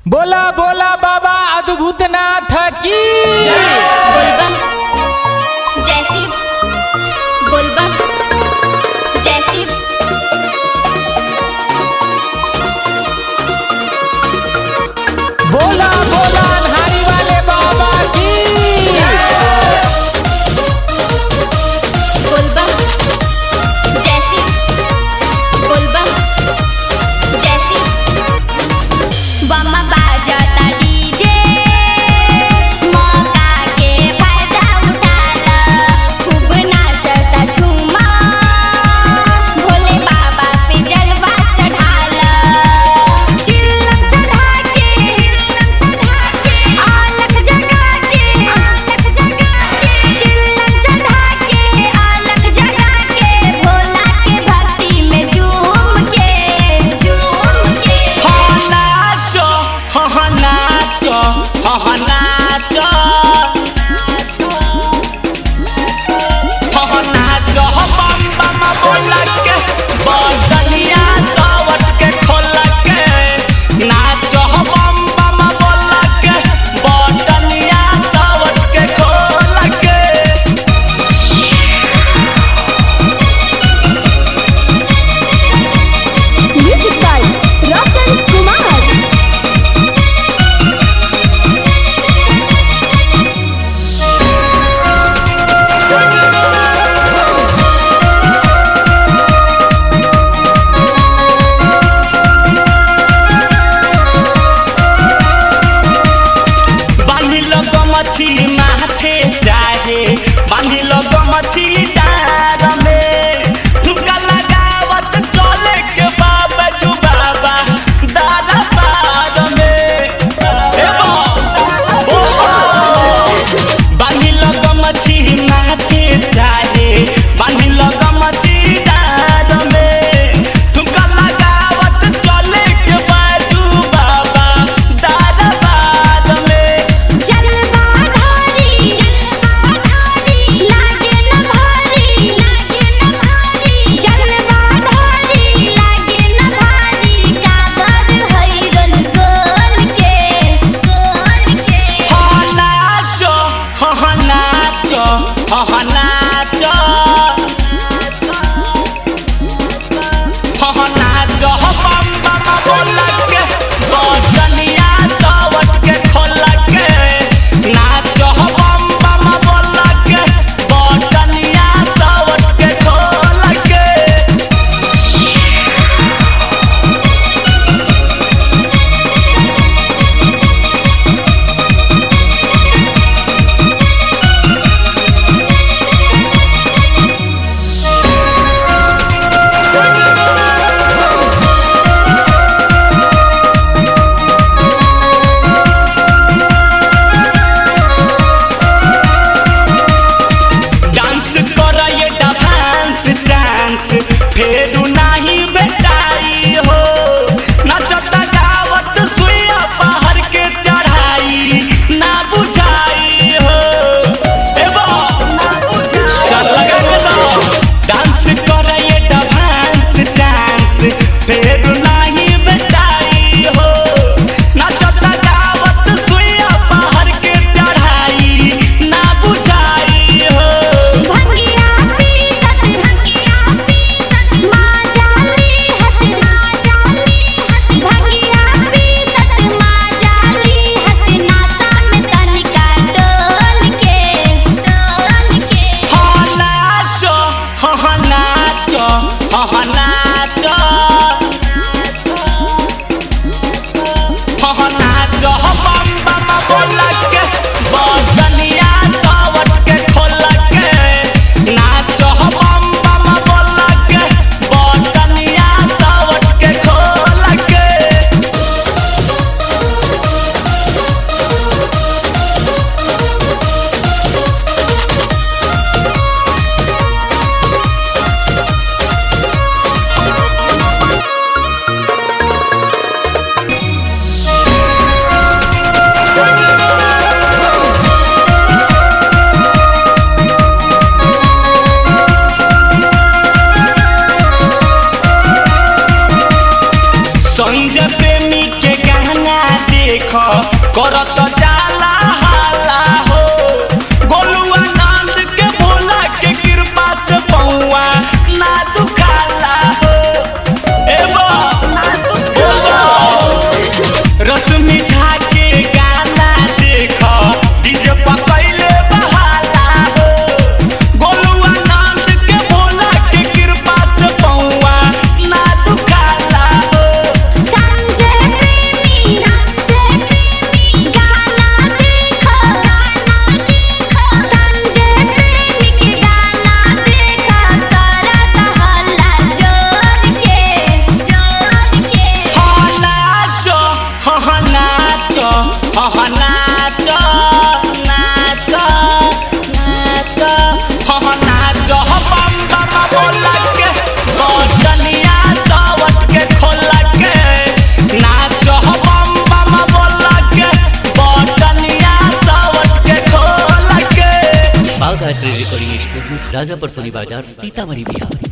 बोला बोला बाबा अद्भुतनाथ की बोलबम जय शिव बोलबम जय शिव बोला बोला अन्हारी वाले बाबा की बोलबम जय शिव बोलबम जय शिव बम बाजता डीजे मौका के फायदा उठाला खूब नाचता झूमा भोले बाबा पे जलवा चढ़ाला चिल्लम चढ़ा के आलख जगा के चिल्लम चढ़ा के आलख जगा के भोला के भक्ति में झूम के नाचो नाचो नाचो नाचो बम बम बोल के बदनिया दावत के खोल के नाचो बम बम बोल के बदनिया दावत के खोल के म्यूजिक बाय रोशन कुमार बांधी लोग मछी माथे जाए बांधी लोग मछी डार में तुका लगावत चले के बाबा जू बाबा दादा पार में बांधी लोग मछी माथे जाए बांधी लोग मछी डार में तुका लगावत चले के बाजू बाबा दादा पार में जलवा ढारी लागे न भारी जलवा ढारी लागे न भारी काबर हैरन गोल के नाचो नाचो नाचो नाचो बम बम बोल के बदनिया दावत के खोल के नाचो बम बम बोल के बदनिया दावत के खोल के डांस कर ये डांस चांस फेरू नाही बेटाई हो नचता गावत सुइया बाहर के चढ़ाई ना बुझाई हो चल लगा के दो डांस कर ये डांस चांस फेरू नाही बेटाई हो नचता गावत सुइया बाहर के चढ़ाई ना बुझाई हो भंगिया पीसत माँ जाली हत भंगिया पीसत माँ जाली हत नासा में तनिका डोल के नाचो नाचो नाचो नाचो बम बम बोल के बदनिया दावत के खोल के नाचो बम बम बोल के बदनिया दावत के खोल के करत जाला हाला हो गोलुआ नंद के भोला के कृपा से पौआ ना दुखाला हो एबो रश्मि झा के गाना देख डीजे पकैले बहाला हो गोलुआ नंद के भोला के कृपा से पौआ ना दुखाला हो संजय प्रेमी गाना देखो संजय प्रेमी के गाना देखो करत हल्ला जोर के नाचो नाचो नाचो नाचो नाचो नाचो बम बम बोला के बजनिया सावट के खोला के नाचो बम बम बोला के बजनिया सावट के खोला के बाघ रिकॉर्डिंग स्टूडियो राजापुर सोनी बाजार सीतामढ़ी बिहार।